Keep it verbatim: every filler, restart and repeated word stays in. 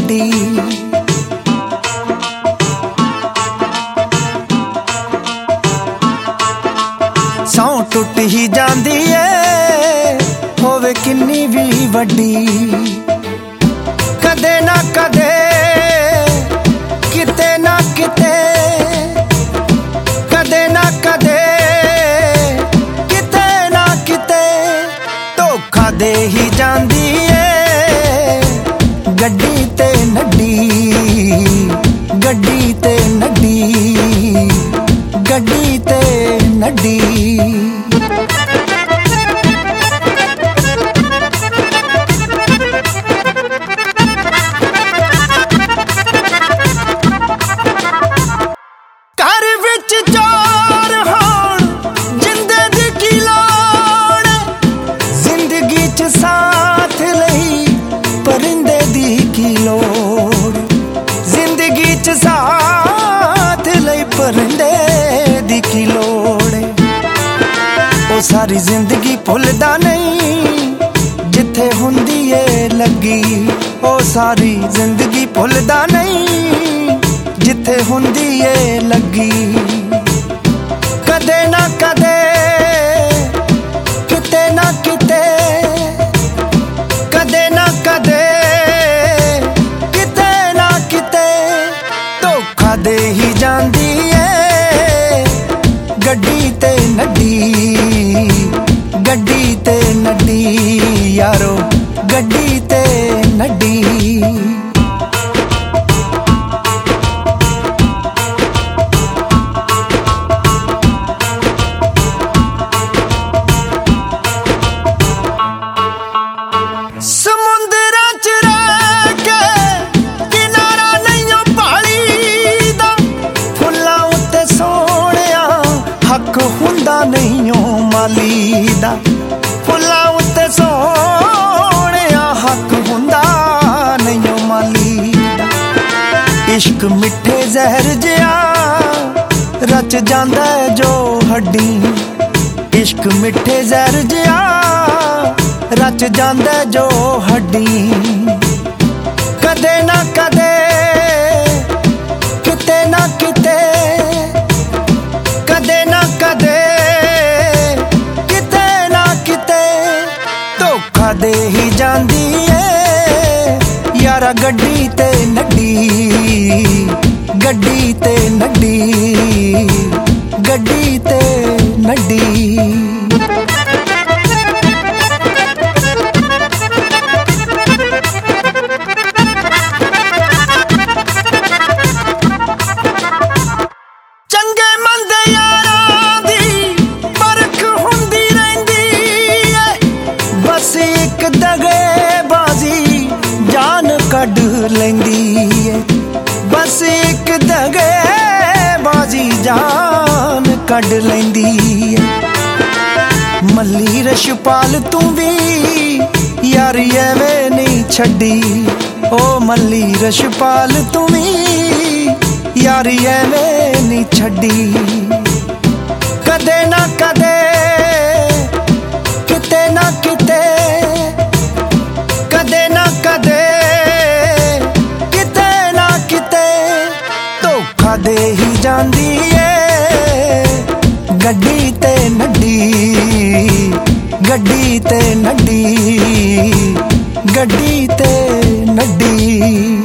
वड्डी। सौ टुट ही जांदी है होवे किन्नी भी वड्डी। कदे ना कदे किते ना किते, कदे ना कदे किते ना किते धोखा दे ही जांदी है गड्डी ते नड्डी, गड्डी ते नड्डी, गड्डी ते नड्डी। सारी जिंदगी भुलदा नहीं जिथे हुंदी ए लगी। ओ सारी जिंदगी भुलदा नहीं जिथे हुंदी ए लगी। कदे ना कदे किते ना किते, कदे ना कदे किते ना किते धोखा दे ही जांदी है गड्डी ते नड्डी, गड्डी ते नड्डी यारो, गड्डी ते नड्डी। समुंदरां च रह के किनारा नहीं भाली दा, फुल्लां उत्ते सोहणिया हक हुंदा नहीं माली दा। फुल्लां उत्ते सोहणिया हक हुंदा नहीं माली दा। इश्क मिठे जहर जिहा रच जांदा जो हड्डी। इश्क मिठे जहर जिहा रच जांदा जो हड्डी। कदे ना कदे किते ना किते, कदे ना कदे किते ना किते धोखा दे ही जांदी है यारा गड्डी ते नड्डी, गड्डी ते नड्डी, गड्डी ते नड्डी। कढ लैंदी है बस एक दगे बाजी जान कढ लैंदी है। मल्ली रशपाल तू भी यार एवें नहीं छड्डी। ओ मल्ली रशपाल तू भी यार एवें नहीं छड्डी। कदे ना कदे किते ना किते, कदे ना कदे दे ही जांदी है गड्डी ते नड्डी, गड्डी ते नड्डी, गड्डी ते नड्डी।